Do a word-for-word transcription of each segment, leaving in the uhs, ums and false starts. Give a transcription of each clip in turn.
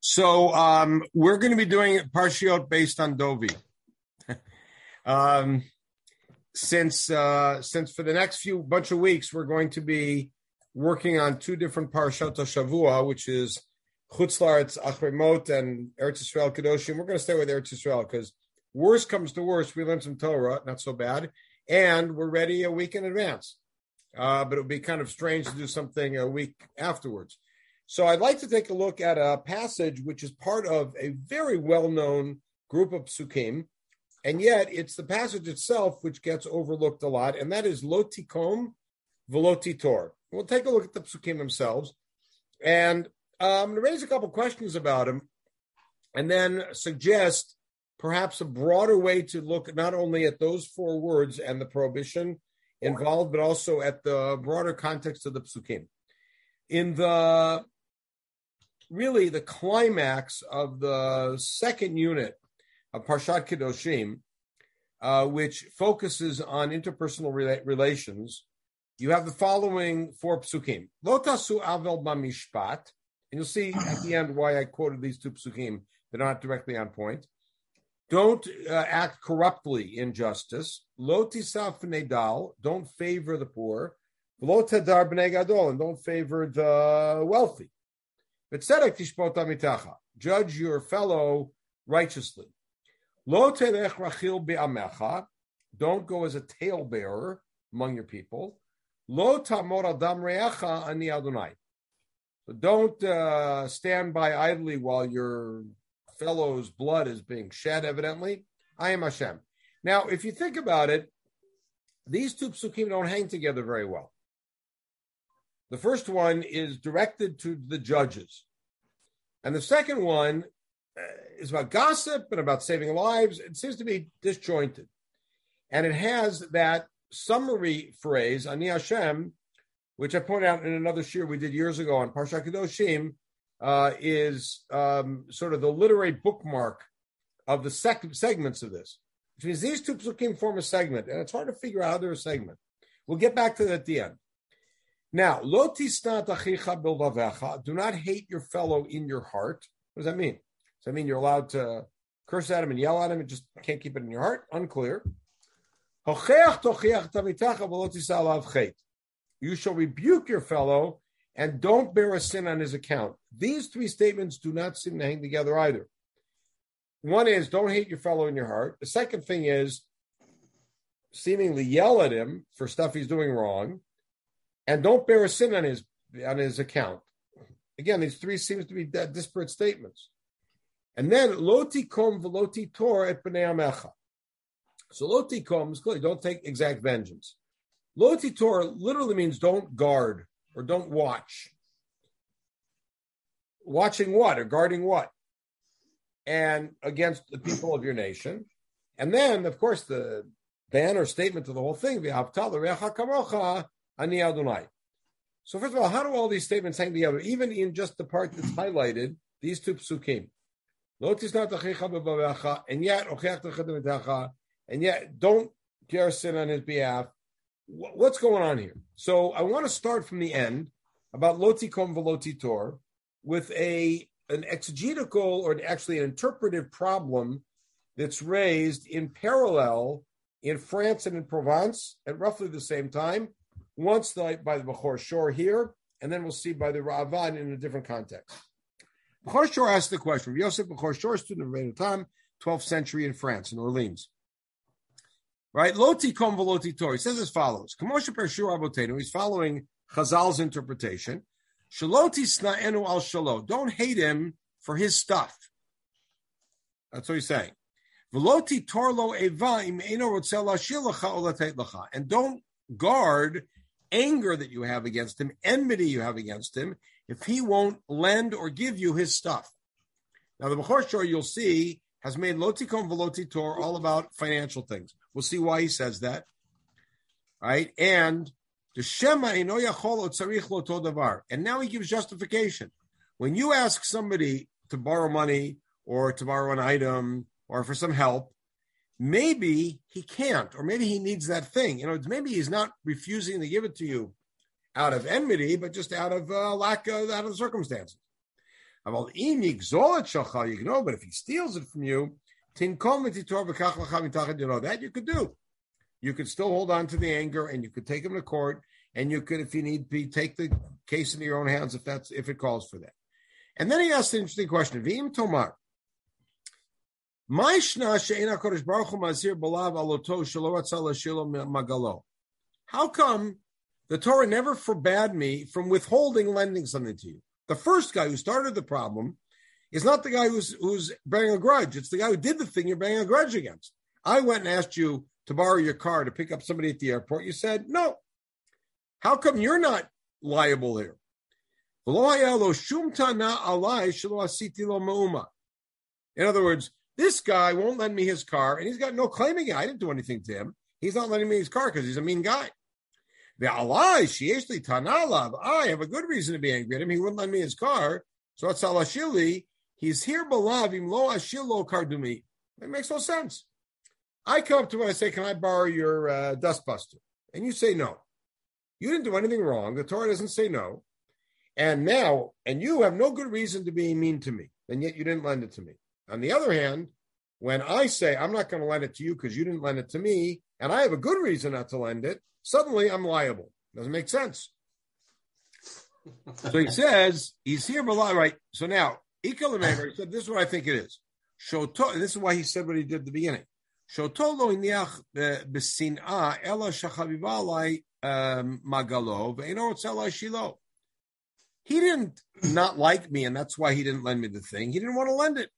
So um, we're going to be doing Parshiot based on Dovi. um, since uh, since for the next few bunch of weeks, we're going to be working on two different Parashat Shavua, which is Chutz La'aretz Achremot and Eretz Yisrael Kedoshim. We're going to stay with Eretz Yisrael because worst comes to worst, we learned some Torah, not so bad, and we're ready a week in advance. Uh, but it would be kind of strange to do something a week afterwards. So I'd like to take a look at a passage which is part of a very well-known group of psukim, and yet it's the passage itself which gets overlooked a lot, and that is Lo Tikom V'lo Titor. We'll take a look at the psukim themselves, and uh, I'm going to raise a couple questions about them, and then suggest perhaps a broader way to look not only at those four words and the prohibition involved, but also at the broader context of the psukim. In the really the climax of the second unit of Parshat Kedoshim, uh, which focuses on interpersonal rela- relations, you have the following four psukim. Lo tasu avel b'mishpat, and you'll see at the end why I quoted these two psukim. They're not directly on point. Don't uh, act corruptly in justice. Lo tisaf nedal, don't favor the poor. Lo tadar b'nei gadol, and don't favor the wealthy. B'tzedek tishpot amitacha, judge your fellow righteously. Lo telech rachil be'amecha, don't go as a talebearer among your people. Lo tamor adam re'echa ani Adonai, so don't uh, stand by idly while your fellow's blood is being shed, evidently. I am Hashem. Now, if you think about it, these two psukim don't hang together very well. The first one is directed to the judges. And the second one uh, is about gossip and about saving lives. It seems to be disjointed. And it has that summary phrase, Ani Hashem, which I pointed out in another shir we did years ago on Parshat Kedoshim, uh, is um, sort of the literary bookmark of the sec- segments of this. Which means these two psukim form a segment, and it's hard to figure out how they're a segment. We'll get back to that at the end. Now, lo tisnat achicha bilvavecha, do not hate your fellow in your heart. What does that mean? Does that mean you're allowed to curse at him and yell at him and just can't keep it in your heart? Unclear. You shall rebuke your fellow and don't bear a sin on his account. These three statements do not seem to hang together either. One is, don't hate your fellow in your heart. The second thing is, seemingly yell at him for stuff he's doing wrong. And don't bear a sin on his on his account. Again, these three seems to be disparate statements. And then lo tikom v'lo titor et b'nei amecha. So lo tikom is clearly don't take exact vengeance. Lo titor literally means don't guard or don't watch. Watching what or guarding what? And against the people of your nation. And then, of course, the banner statement to the whole thing, v'havta l'recha kamocha ani Adonai. So first of all, how do all these statements hang together? Even in just the part that's highlighted, these two psukim. Lo tisnat achicha b'vavecha, and yet ocheach t'chad, and yet don't bear sin on his behalf. What's going on here? So I want to start from the end about lo tikom v'lo titor with a an exegetical or actually an interpretive problem that's raised in parallel in France and in Provence at roughly the same time. Once the, by the Bechor Shor here, and then we'll see by the Ra'avad in a different context. Bechor Shor asked the question. Yosef Bechor Shor, student of Rabbeinu Tam, twelfth century in France, in Orleans. Right? Lo tikom v'lo titor. He says as follows. Kamosha Pershur Abotenu. He's following Chazal's interpretation. Shelo tisna'enu al shalo. Don't hate him for his stuff. That's what he's saying. V'lo titor lo eva im eino rotzeh lashil lecha o latet lecha. And don't guard anger that you have against him, enmity you have against him, if he won't lend or give you his stuff. Now, the Bechor Shor, you'll see, has made lo tikom v'lo titor all about financial things. We'll see why he says that. Right? And the Shema eno yachol o tzarich lo to davar. And now he gives justification. When you ask somebody to borrow money or to borrow an item or for some help, maybe he can't, or maybe he needs that thing. You know, maybe he's not refusing to give it to you out of enmity, but just out of uh, lack of out of the circumstances. But if he steals it from you, you know that you could do. You could still hold on to the anger, and you could take him to court, and you could, if you need be, take the case into your own hands if that's if it calls for that. And then he asked an interesting question: V'im tomar, how come the Torah never forbade me from withholding lending something to you? The first guy who started the problem is not the guy who's who's bearing a grudge. It's the guy who did the thing you're bearing a grudge against. I went and asked you to borrow your car to pick up somebody at the airport. You said no. How come you're not liable here? In other words, this guy won't lend me his car, and he's got no claim again. I didn't do anything to him. He's not lending me his car because he's a mean guy. I have a good reason to be angry at him. He wouldn't lend me his car. So it's alashili. He's here belavim lo ashilo kardumi. It makes no sense. I come up to him and I say, "Can I borrow your uh, dustbuster?" And you say no. You didn't do anything wrong. The Torah doesn't say no. And now, and you have no good reason to be mean to me, and yet you didn't lend it to me. On the other hand, when I say I'm not going to lend it to you because you didn't lend it to me, and I have a good reason not to lend it, suddenly I'm liable. Doesn't make sense. So he says, he's here, right? So now, he said, this is what I think it is. Shoto, and this is why he said what he did at the beginning. Shoto lo iniach b'sin'ah ela shachaviva alai magalo ve'eno otzela shilo. He didn't not like me, and that's why he didn't lend me the thing. He didn't want to lend it.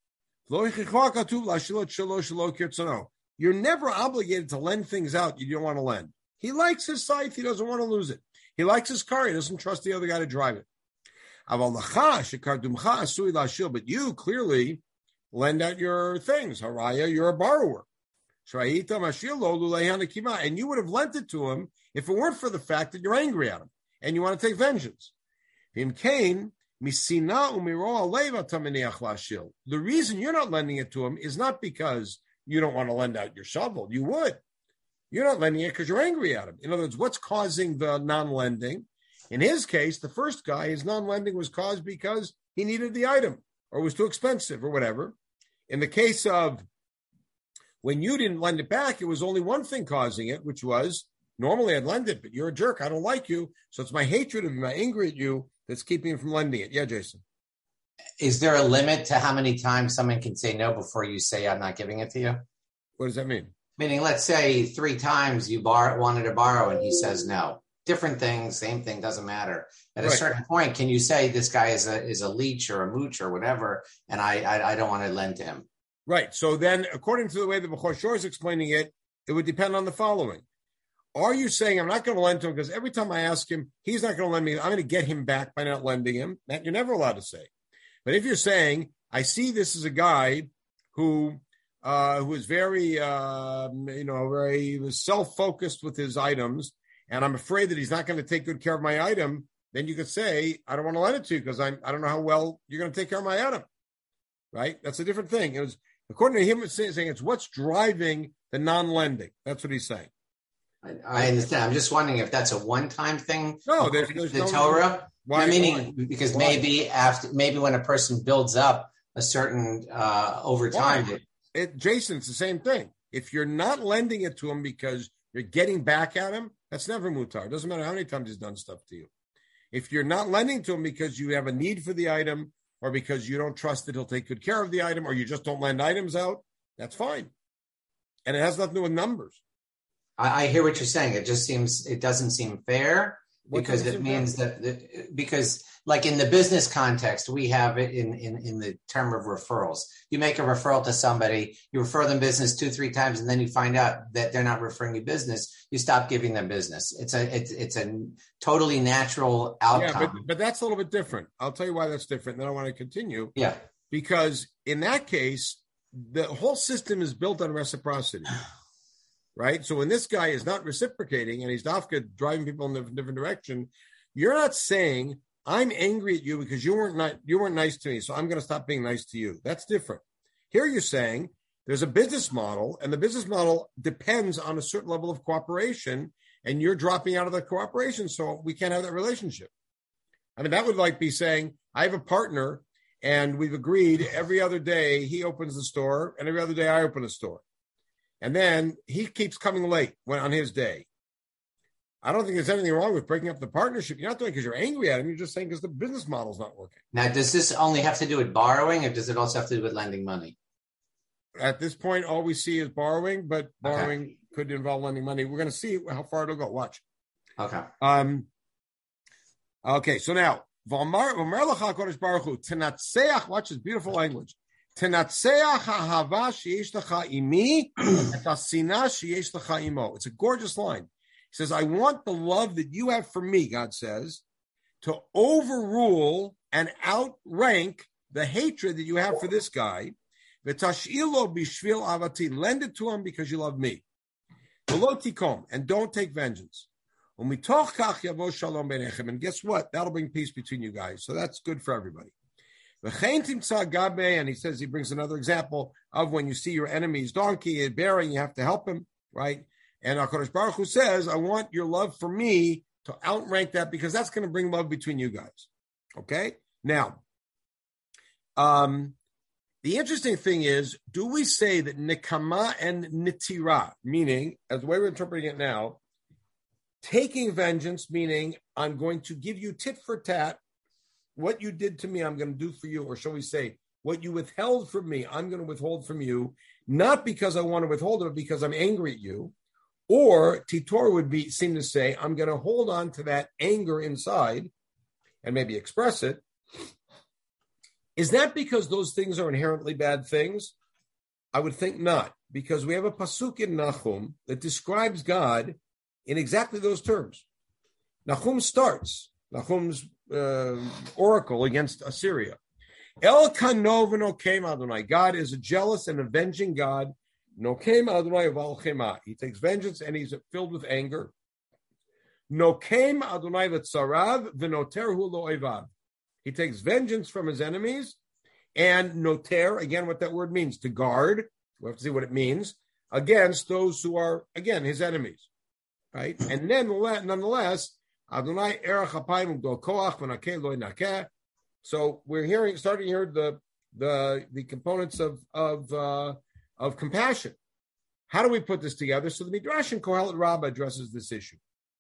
You're never obligated to lend things out you don't want to lend. He likes his scythe. He doesn't want to lose it. He likes his car. He doesn't trust the other guy to drive it. But you clearly lend out your things. Haraya, you're a borrower. And you would have lent it to him if it weren't for the fact that you're angry at him and you want to take vengeance. The reason you're not lending it to him is not because you don't want to lend out your shovel. You would. You're not lending it because you're angry at him. In other words, what's causing the non-lending? In his case, the first guy, his non-lending was caused because he needed the item or was too expensive or whatever. In the case of when you didn't lend it back, it was only one thing causing it, which was normally I'd lend it, but you're a jerk. I don't like you. So it's my hatred of you, my anger at you that's keeping him from lending it. Yeah, Jason. Is there a limit to how many times someone can say no before you say, I'm not giving it to you? What does that mean? Meaning, let's say three times you bar- wanted to borrow and he says no. Different things, same thing, doesn't matter. At right. a certain point, can you say this guy is a is a leech or a mooch or whatever, and I I, I don't want to lend to him? Right. So then, according to the way the Bechor Shor is explaining it, it would depend on the following. Are you saying I'm not going to lend to him because every time I ask him, he's not going to lend me, I'm going to get him back by not lending him? That you're never allowed to say. But if you're saying, I see this as a guy who uh, who is very, uh, you know, very self-focused with his items, and I'm afraid that he's not going to take good care of my item, then you could say, I don't want to lend it to you because I I don't know how well you're going to take care of my item. Right? That's a different thing. It was, according to him, it's saying it's what's driving the non-lending. That's what he's saying. I understand. I'm just wondering if that's a one-time thing. No, there's, there's the no Torah. Why, I mean, why? because why? maybe after, maybe when a person builds up a certain uh, over time. It, it, Jason, it's the same thing. If you're not lending it to him because you're getting back at him, that's never mutar. It doesn't matter how many times he's done stuff to you. If you're not lending to him because you have a need for the item, or because you don't trust that he'll take good care of the item, or you just don't lend items out, that's fine. And it has nothing to do with numbers. I, I hear what you're saying. It just seems, it doesn't seem fair What because it seem means fair? that, that, because like in the business context, we have it in, in, in the term of referrals. You make a referral to somebody, you refer them business two, three times, and then you find out that they're not referring you business. You stop giving them business. It's a, it's, it's a totally natural outcome. Yeah, but, but that's a little bit different. I'll tell you why that's different. Then I want to continue. Yeah. Because in that case, the whole system is built on reciprocity, right? So when this guy is not reciprocating and he's dafka driving people in a different direction, you're not saying, I'm angry at you because you weren't not, you weren't nice to me, so I'm going to stop being nice to you. That's different. Here you're saying there's a business model, and the business model depends on a certain level of cooperation, and you're dropping out of the cooperation, so we can't have that relationship. I mean, that would like be saying, I have a partner, And we've agreed every other day he opens the store, and every other day I open the store. And then he keeps coming late when on his day. I don't think there's anything wrong with breaking up the partnership. You're not doing it because you're angry at him. You're just saying because the business model's not working. Now, does this only have to do with borrowing, or does it also have to do with lending money? At this point, all we see is borrowing, but borrowing Okay. could involve lending money. We're going to see how far it'll go. Watch. Okay. Um. Okay, so now, V'amar v'amar lecha HaKadosh Baruch Hu, Tenatseach, watch this beautiful language. Tenatseach ha'ahava sheyesh lecha imi, et ha'sinah sheyesh lecha imo. It's a gorgeous line. He says, I want the love that you have for me, God says, to overrule and outrank the hatred that you have for this guy. V'tash'ilo bishvil avati, lend it to him because you love me. V'lo tikom, and don't take vengeance. When we talk kach yavo shalom beinechem, and guess what? That'll bring peace between you guys. So that's good for everybody. V'chein timtza gabe, and he says, he brings another example of when you see your enemy's donkey bearing, you have to help him, right? And HaKadosh Baruch Hu says, I want your love for me to outrank that because that's going to bring love between you guys. Okay? Now, um, the interesting thing is, do we say that nikama and nitira, meaning, as the way we're interpreting it now, taking vengeance, meaning I'm going to give you tit for tat, what you did to me, I'm going to do for you, or shall we say, what you withheld from me, I'm going to withhold from you, not because I want to withhold it, but because I'm angry at you. Or Titor would be seem to say, I'm going to hold on to that anger inside and maybe express it. Is that because those things are inherently bad things? I would think not, because we have a pasuk in Nahum that describes God in exactly those terms. Nahum starts, Nahum's uh, oracle against Assyria. El kanov nokem Adonai. God is a jealous and avenging God. Nokem Adonai val chema. He takes vengeance and he's filled with anger. Nokem Adonai v'tzarav v'noterhu lo oivav. He takes vengeance from his enemies, and noter, again, what that word means, to guard. We have to see what it means, against those who are, again, his enemies. Right? And then, nonetheless, Adonai erach hapayim ugdol koach v'nakeh lo nakeh. So we're hearing, starting to hear the the the components of of uh, of compassion. How do we put this together? So the Midrash in Kohelet Rabbah addresses this issue.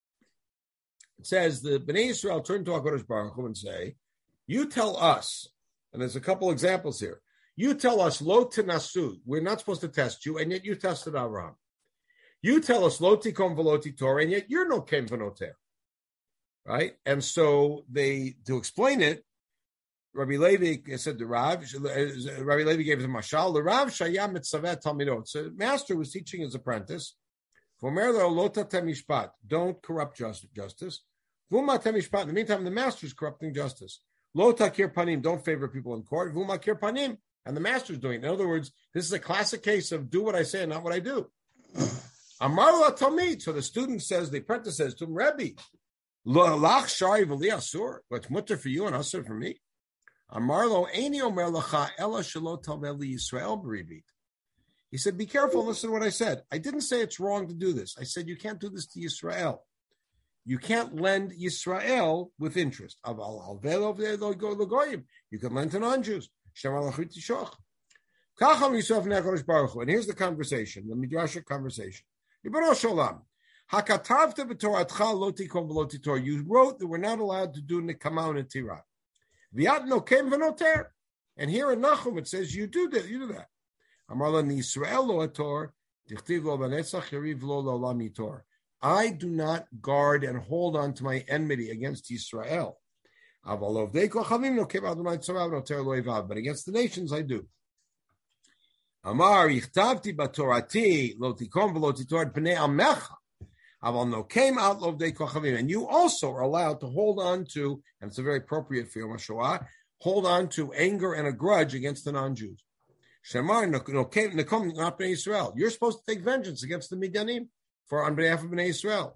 It says the Bnei Yisrael turn to HaKadosh Baruch Hu and say, you tell us, and there's a couple examples here, you tell us, lo tenasu, we're not supposed to test you, and yet you tested Abraham. You tell us, lo tikom v'lo titor, and yet you're no kem v'noter. Right? And so they, to explain it, Rabbi Levi said to Rav, Rabbi Levi gave him a mashal, the Rav shayam mitzavet talmidot. So the master was teaching his apprentice, don't corrupt justice. In the meantime, the master is corrupting justice. Lo takir panim, don't favor people in court. Vuma kir panim, and the master is doing it. In other words, this is a classic case of do what I say and not what I do. Amar la talmid. So the student says, the apprentice says to him, Rebbe, lach shari v'li asur. What's mutter for you and asur for me? Amar lo eini omer lacha ela shelo talvel li Yisrael b'ribit. He said, be careful, listen to what I said. I didn't say it's wrong to do this. I said you can't do this to Yisrael. You can't lend Yisrael with interest. You can lend to non-Jews. And here's the conversation, the Midrashic conversation. You wrote that we're not allowed to do Nikama and Tira. And here in Nahum it says you do that. You do that. I do not guard and hold on to my enmity against Israel. But against the nations I do. And you also are allowed to hold on to, and it's a very appropriate for Yom HaShoah, hold on to anger and a grudge against the non-Jews. You're supposed to take vengeance against the Midianim for on behalf of Bnei Yisrael.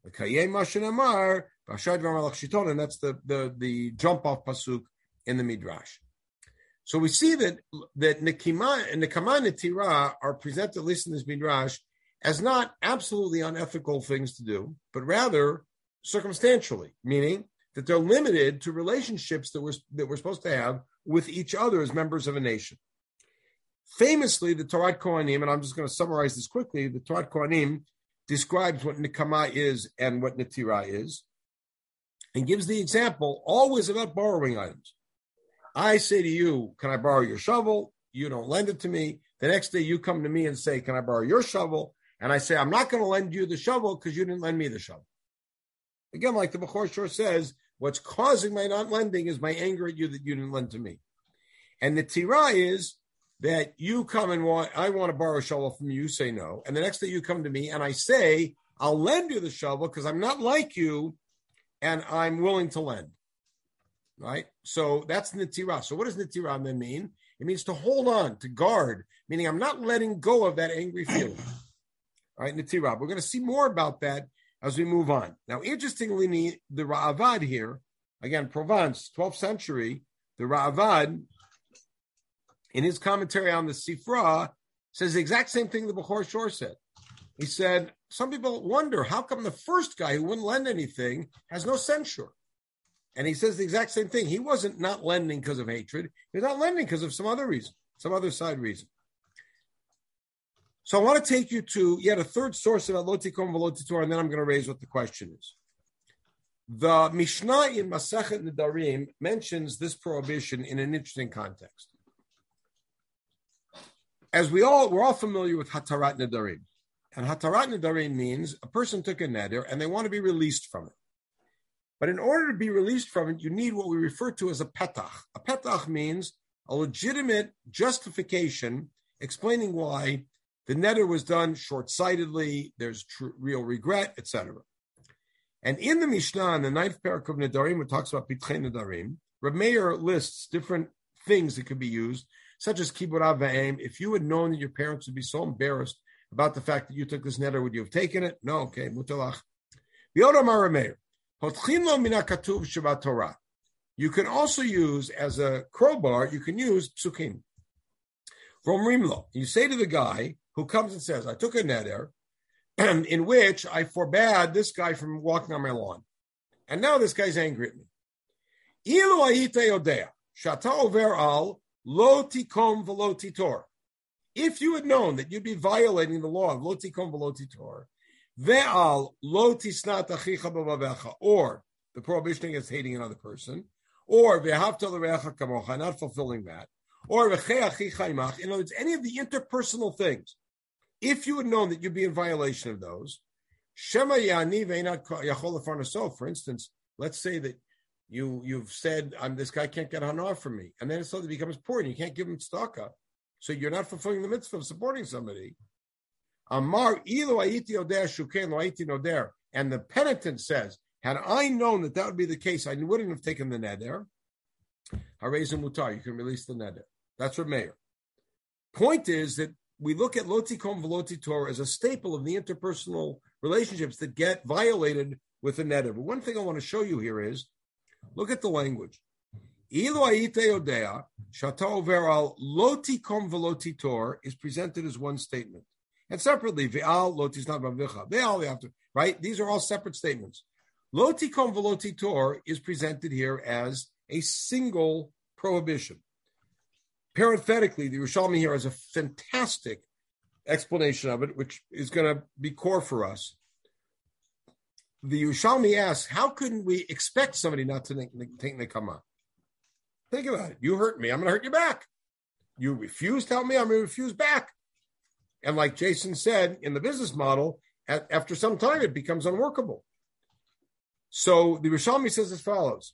And that's the, the, the jump-off pasuk in the Midrash. So we see that that Nikima and Nikama and Tira are presented, at least in this Midrash, as not absolutely unethical things to do, but rather circumstantially, meaning that they're limited to relationships that we're, that we're supposed to have with each other as members of a nation. Famously, the Torah Kohanim, and I'm just going to summarize this quickly, the Torah Kohanim describes what Nikama is and what Netira is, and gives the example always about borrowing items. I say to you, can I borrow your shovel? You don't lend it to me. The next day you come to me and say, can I borrow your shovel? And I say, I'm not going to lend you the shovel because you didn't lend me the shovel. Again, like the Bechor Shor says, what's causing my not lending is my anger at you that you didn't lend to me. And the Tira is that you come and want, I want to borrow a shovel from you, you say no. And the next day you come to me and I say, I'll lend you the shovel because I'm not like you and I'm willing to lend. Right? So that's Netira. So what does Netira then mean? It means to hold on, to guard, meaning I'm not letting go of that angry feeling. All right, Netira. We're going to see more about that as we move on. Now, interestingly, the Ra'avad here, again, Provence, twelfth century, the Ra'avad, in his commentary on the Sifra, says the exact same thing the Bechor Shor said. He said, some people wonder, how come the first guy who wouldn't lend anything has no censure? And he says the exact same thing. He wasn't not lending because of hatred. He was not lending because of some other reason, some other side reason. So I want to take you to yet a third source about Lo Tikom V'Lo Titor, and then I'm going to raise what the question is. The Mishnah in Masechet Nedarim mentions this prohibition in an interesting context. As we all, we're all familiar with Hatarat Nedarim. And Hatarat Nedarim means a person took a neder and they want to be released from it. But in order to be released from it, you need what we refer to as a petach. A petach means a legitimate justification explaining why the neder was done short-sightedly, there's tr- real regret, et cetera. And in the Mishnah, in the ninth parak of Nedarim, it talks about Pitchei Nedarim. Reb Meir lists different things that could be used, such as Kibur Avayim. If you had known that your parents would be so embarrassed about the fact that you took this neder, would you have taken it? No, okay, mutalach. V'yodamar Reb Meir. You can also use, as a crowbar, you can use psukim. From Rimlo, you say to the guy who comes and says, I took a neder, in which I forbade this guy from walking on my lawn. And now this guy's angry at me. If you had known that you'd be violating the law of lo tikom v'lo titor, ve'al lo tisnat achicha b'vavecha, or the prohibition against hating another person, or ve'havta l'reacha kamocha, not fulfilling that, or v'chei achicha imach, in other words, any of the interpersonal things, if you had known that you'd be in violation of those, shema ya'ani ve'inat yachol lefarnaso, for instance, let's say that you, you've said, I'm, this guy can't get hanah from me, and then it suddenly becomes poor, and you can't give him tzedakah, so you're not fulfilling the mitzvah of supporting somebody. Amar ilu ayiti odeh shuken lo ayiti noder. And the penitent says, had I known that that would be the case, I wouldn't have taken the neder. Harei mutar, you can release the neder. That's what Meir. Point is that we look at lo tikom v'lo titor as a staple of the interpersonal relationships that get violated with the neder. But one thing I want to show you here is, look at the language. Ilu ayite odea shata over al lo tikom v'lo titor is presented as one statement. And separately, ve'al lo tisnat b'avicha. Ve'al, you have to, right? These are all separate statements. Lo tikom v'lo titor is presented here as a single prohibition. Parenthetically, the Yerushalmi here has a fantastic explanation of it, which is going to be core for us. The Yerushalmi asks, how couldn't we expect somebody not to take nekama? Think about it. You hurt me, I'm going to hurt you back. You refuse to help me, I'm going to refuse back. And like Jason said, in the business model, after some time, it becomes unworkable. So the Rishalmi says as follows: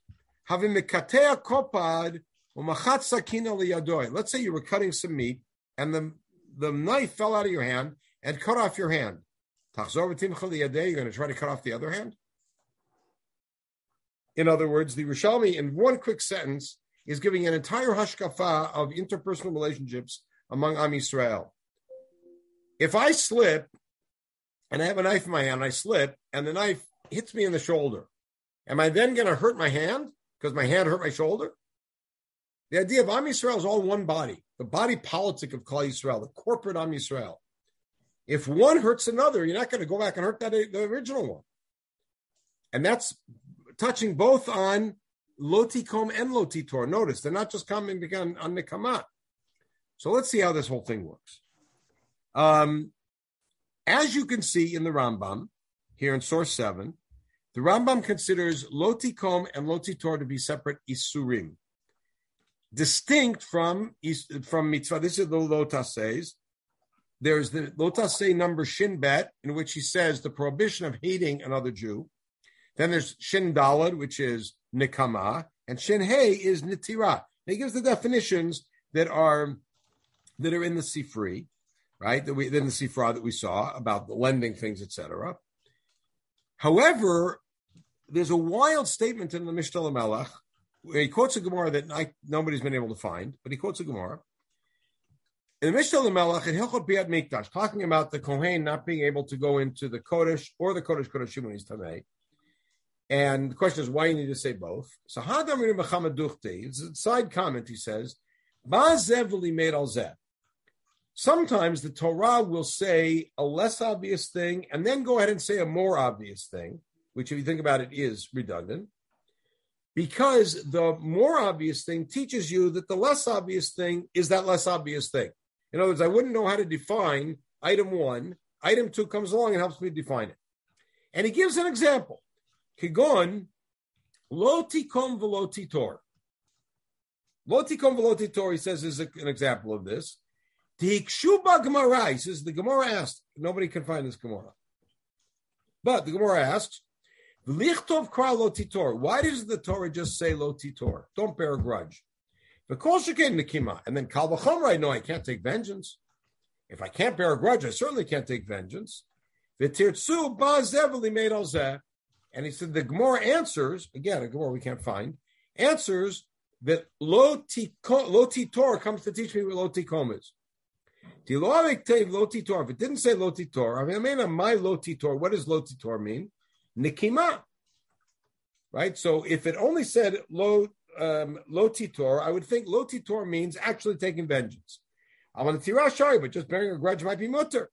let's say you were cutting some meat, and the, the knife fell out of your hand and cut off your hand. You're going to try to cut off the other hand? In other words, the Rishalmi, in one quick sentence, is giving an entire hashkafa of interpersonal relationships among Am Yisrael. If I slip, and I have a knife in my hand, I slip, and the knife hits me in the shoulder, am I then going to hurt my hand because my hand hurt my shoulder? The idea of Am Yisrael is all one body, the body politic of Klal Yisrael, the corporate Am Yisrael. If one hurts another, you're not going to go back and hurt that the original one. And that's touching both on Lotikom and Lotitor. Notice they're not just commenting on, on Nikama. So let's see how this whole thing works. Um, as you can see in the Rambam, here in source seven, the Rambam considers Lotikom and Lotitor to be separate Isurim, distinct from, from mitzvah. This is the Lotasses. There's the Lotasei number Shin Bet, in which he says the prohibition of hating another Jew. Then there's Shin Dalad, which is Nikama, and Shin Hey is Nitira. He gives the definitions that are that are in the Sifri, right? That we in the Sifra that we saw about the lending things, et cetera. However, there's a wild statement in the Mishnah Lamelech where he quotes a Gemara that I, nobody's been able to find, but he quotes a Gemara. In the Mishnah Lamelech, in Hilchot Biat Mikdash, talking about the Kohen not being able to go into the Kodesh or the Kodesh Kodeshim when he's Tamei. And the question is, why you need to say both? So, Hadam Rim B'Chama Duchte, it's a side comment, he says, Ba'zev v'limeid al zeh. Sometimes the Torah will say a less obvious thing and then go ahead and say a more obvious thing, which if you think about it is redundant, because the more obvious thing teaches you that the less obvious thing is that less obvious thing. In other words, I wouldn't know how to define item one. Item two comes along and helps me define it. And he gives an example. Kigon, lo tikom v'lo titor. Lo tikom v'lo titor, he says, is an example of this. Tikshuba Gemara, he says, the Gemara asked, nobody can find this Gemara. But the Gemara asks, V'lichtov kra lo titor. Why does the Torah just say lo titor? Don't bear a grudge. V'kol sheken nikima. And then kal v'chomer, I know I can't take vengeance. If I can't bear a grudge, I certainly can't take vengeance. V'tirtzu ba'zev v'limeid al zeh. And he said, the Gemara answers, again, a Gemara we can't find, answers that lo titor comes to teach me what lo tikom is. If it didn't say lo titor, I mean, I mean, my lo titor, what does lo titor mean? Nikima. Right? So if it only said lo, um, lo titor, I would think lo titor means actually taking vengeance. I'm on a tirah shari, but just bearing a grudge might be mutter.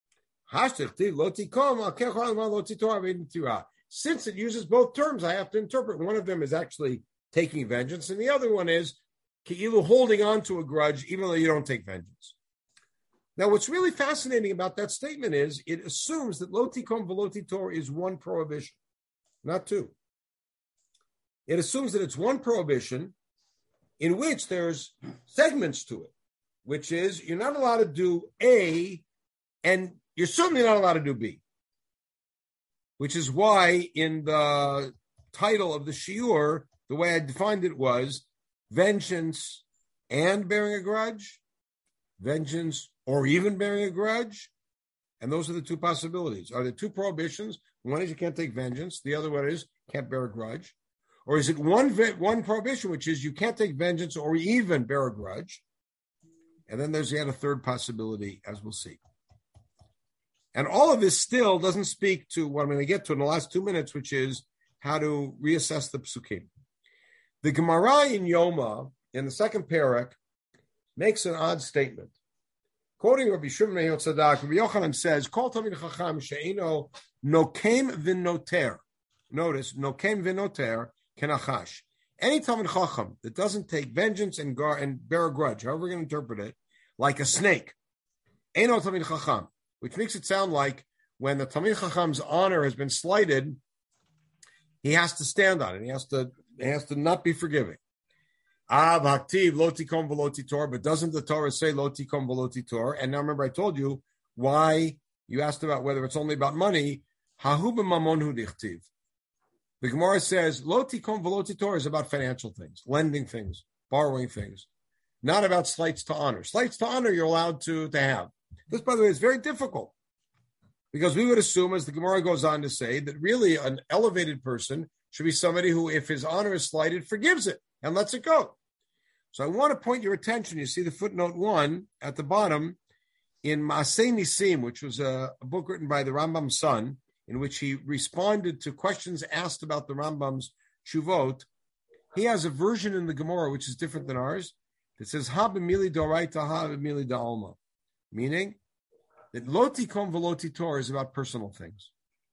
Since it uses both terms, I have to interpret. One of them is actually taking vengeance, and the other one is ki'ilu, holding on to a grudge, even though you don't take vengeance. Now, what's really fascinating about that statement is it assumes that lo tikom v'lo titor is one prohibition, not two. It assumes that it's one prohibition in which there's segments to it, which is you're not allowed to do A, and you're certainly not allowed to do B. Which is why in the title of the shiur, the way I defined it was vengeance and bearing a grudge, vengeance or even bearing a grudge. And those are the two possibilities. Are there two prohibitions? One is you can't take vengeance. The other one is can't bear a grudge. Or is it one, one prohibition, which is you can't take vengeance or even bear a grudge? And then there's yet a third possibility, as we'll see. And all of this still doesn't speak to what I'm going to get to in the last two minutes, which is how to reassess the psukim. The Gemara in Yoma, in the second parak, makes an odd statement. Quoting Rabbi Shimon ben Yotzadok, Rabbi Yochanan says, Kol Talmid Chacham she'eno nokem v'noter. Notice, nokem v'noter kenachash. Any Talmid Chacham that doesn't take vengeance and, gar- and bear a grudge, however we're going to interpret it, like a snake, eno Talmid Chacham. Which makes it sound like when the Talmid Chacham's honor has been slighted, he has to stand on it. He has to, he has to not be forgiving. Ah, b'haktiv lo tikom v'lo titor, but doesn't the Torah say lo tikom v'lo titor? And now remember, I told you why you asked about whether it's only about money. Hahu b'mamon hu dichtiv. The Gemara says lo tikom v'lo titor is about financial things, lending things, borrowing things, not about slights to honor. Slights to honor you're allowed to, to have. This, by the way, is very difficult because we would assume, as the Gemara goes on to say, that really an elevated person should be somebody who, if his honor is slighted, forgives it and lets it go. So I want to point your attention. You see the footnote one at the bottom in Maaseh Nisim, which was a, a book written by the Rambam's son, in which he responded to questions asked about the Rambam's Shuvot. He has a version in the Gemara which is different than ours. It says Ha b'mili d'oraita, ha b'mili d'alma. Meaning that lo tikom v'lo titor is about personal things.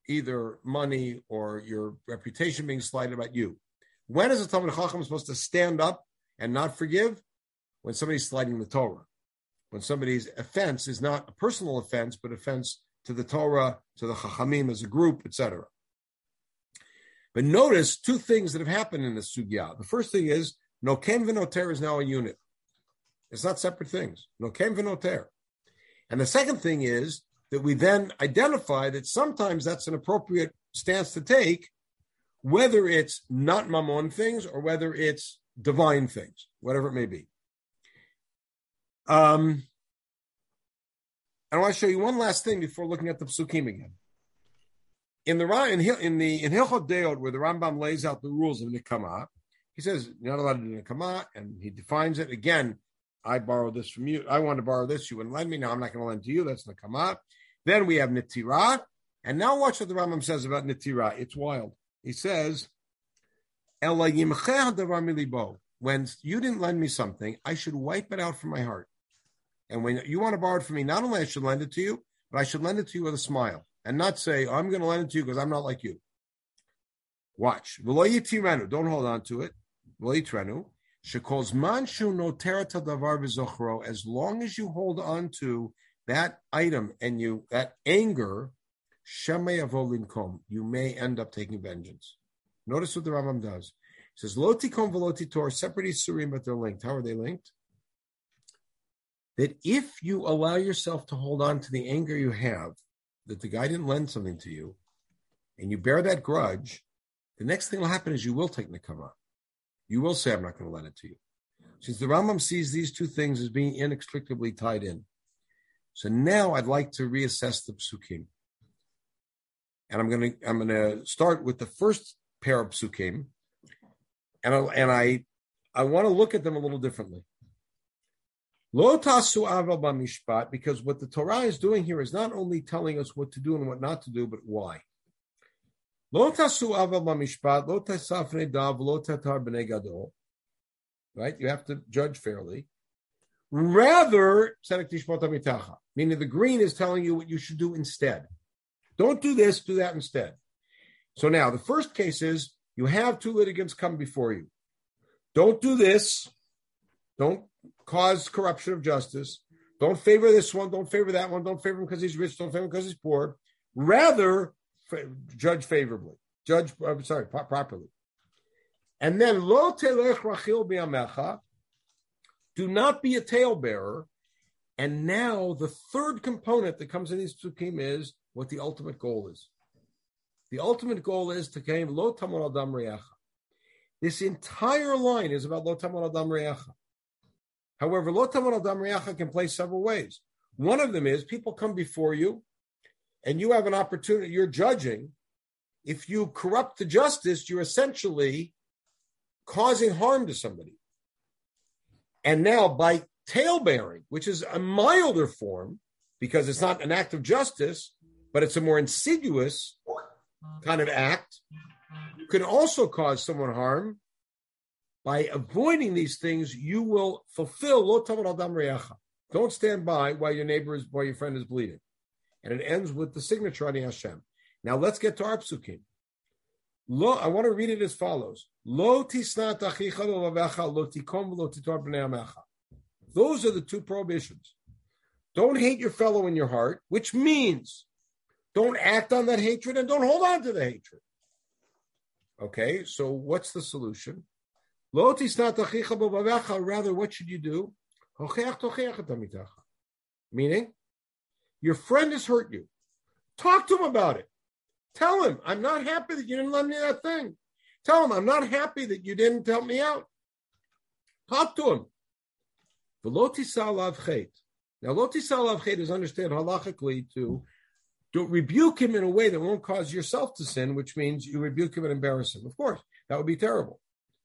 either money or your reputation being slighted about you. When is a Talmid Chacham supposed to stand up and not forgive? When somebody's slighting the Torah. When somebody's offense is not a personal offense, but offense to the Torah, to the Chachamim as a group, et cetera. But notice two things that have happened in this sugya. The first thing is, Nokem v'noter is now a unit. It's not separate things. Nokem v'noter. And the second thing is that we then identify that sometimes that's an appropriate stance to take, whether it's not mammon things or whether it's divine things, whatever it may be. Um, I want to show you one last thing before looking at the psukim again. In the in in the in Hilchot Deot, where the Rambam lays out the rules of Nikama, he says you're not allowed to do Nikama, and he defines it again. I borrowed this from you. I want to borrow this. You wouldn't lend me. Now I'm not going to lend to you. That's Nikama. Then we have Nitira, and now watch what the Rambam says about Nitira. It's wild. He says, "Ela yimcheh hadavar milibo." When you didn't lend me something, I should wipe it out from my heart. And when you want to borrow it from me, not only I should lend it to you, but I should lend it to you with a smile. And not say, oh, I'm going to lend it to you because I'm not like you. Watch. Don't hold on to it. As long as you hold on to that item and you that anger, you may end up taking vengeance. Notice what the Rambam does. He says, Lotikom velotitor, separate isurim, but they're linked. How are they linked? That if you allow yourself to hold on to the anger you have, that the guy didn't lend something to you, and you bear that grudge, the next thing will happen is you will take nekama. You will say, I'm not going to lend it to you. Since the Rambam sees these two things as being inextricably tied in. So now I'd like to reassess the psukim. And I'm going to I'm going to start with the first pair of psukim, and I, and I I want to look at them a little differently. Lo tasu aval b'mishpat, because what the Torah is doing here is not only telling us what to do and what not to do, but why. Lo tasu aval b'mishpat, lo tasafnei dav, lo tatar b'nei gadol. Right? You have to judge fairly. Rather, meaning the green is telling you what you should do instead. Don't do this, do that instead. So now, the first case is you have two litigants come before you. Don't do this. Don't cause corruption of justice. Don't favor this one. Don't favor that one. Don't favor him because he's rich. Don't favor him because he's poor. Rather, fa- judge favorably. Judge, I'm sorry, pro- properly. And then, lo telech rachil bi'amecha. Do not be a talebearer. And now the third component that comes in these psukim is what the ultimate goal is. The ultimate goal is to claim lo tamon adam re'acha. This entire line is about lo tamon adam re'acha. However, lo tamon adam re'acha can play several ways. One of them is people come before you and you have an opportunity, you're judging. If you corrupt the justice, you're essentially causing harm to somebody. And now by talebearing, which is a milder form, because it's not an act of justice, but it's a more insidious kind of act, you can also cause someone harm. By avoiding these things, you will fulfill lo tamon adam re'acha. Don't stand by while your neighbor is, while your friend is bleeding. And it ends with the signature on Hashem. Now let's get to our psukim. Lo, I want to read it as follows. Lo tisnat achicha l'lavecha, lo tikom v'lo titor b'nei amecha. Those are the two prohibitions. Don't hate your fellow in your heart, which means don't act on that hatred and don't hold on to the hatred. Okay, so what's the solution? Lo tisnat achicha l'lavecha, rather, what should you do? Hocheach tocheach et amitacha. Meaning, your friend has hurt you. Talk to him about it. Tell him, I'm not happy that you didn't lend me that thing. Tell him, I'm not happy that you didn't help me out. Talk to him. V'lo tisal alav chet. Now, lo tisal alav chet is understood halachically to, to rebuke him in a way that won't cause yourself to sin, which means you rebuke him and embarrass him. Of course, that would be terrible.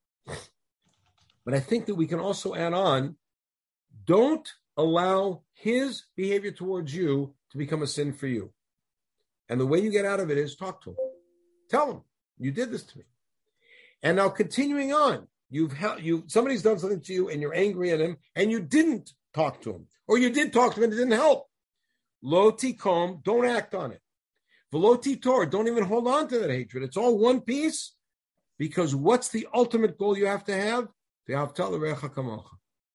But I think that we can also add on, don't allow his behavior towards you to become a sin for you. And the way you get out of it is talk to him. Tell him, you did this to me. And now continuing on, you've held, you somebody's done something to you and you're angry at him and you didn't talk to him. Or you did talk to him and it didn't help. Lo tikom, don't act on it. Veloti Tor, don't even hold on to that hatred. It's all one piece, because what's the ultimate goal you have to have? V'ahavta l'recha kamocha.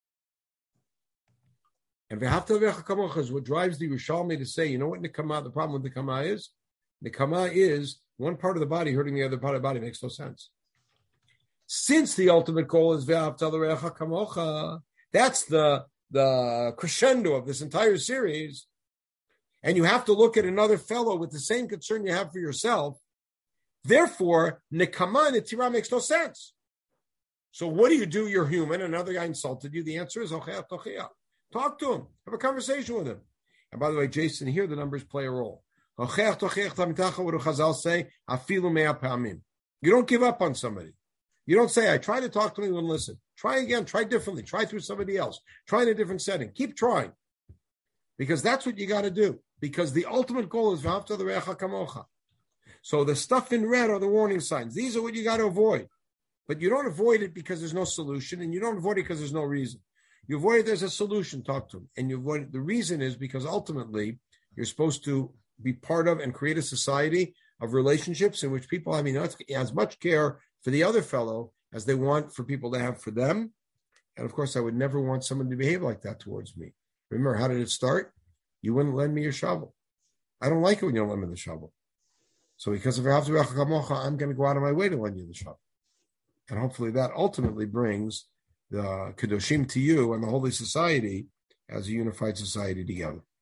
And v'ahavta l'recha kamocha is what drives the Yerushalmi to say, you know what Nekama, the problem with Nekama is? Nekama is one part of the body hurting the other part of the body. Makes no sense. Since the ultimate goal is v'ahavta l'recha kamocha, that's the, the crescendo of this entire series, and you have to look at another fellow with the same concern you have for yourself. Therefore, nekama and netira makes no sense. So what do you do? You're human. Another guy insulted you. The answer is talk to him. Have a conversation with him. And by the way, Jason, here the numbers play a role. What do Chazal say? You don't give up on somebody. You don't say, I try to talk to him, he wouldn't listen. Try again. Try differently. Try through somebody else. Try in a different setting. Keep trying. Because that's what you got to do. Because the ultimate goal is v'ahavta l'recha kamocha. So the stuff in red are the warning signs. These are what you got to avoid. But you don't avoid it because there's no solution, and you don't avoid it because there's no reason. You avoid it, there's a solution, talk to them. And you avoid it. The reason is because ultimately you're supposed to be part of and create a society of relationships in which people have as much care for the other fellow as they want for people to have for them. And of course, I would never want someone to behave like that towards me. Remember, how did it start? You wouldn't lend me your shovel. I don't like it when you don't lend me the shovel. So because of V'ahavta l'recha kamocha, I'm going to go out of my way to lend you the shovel. And hopefully that ultimately brings the Kedoshim to you and the Holy Society as a unified society together.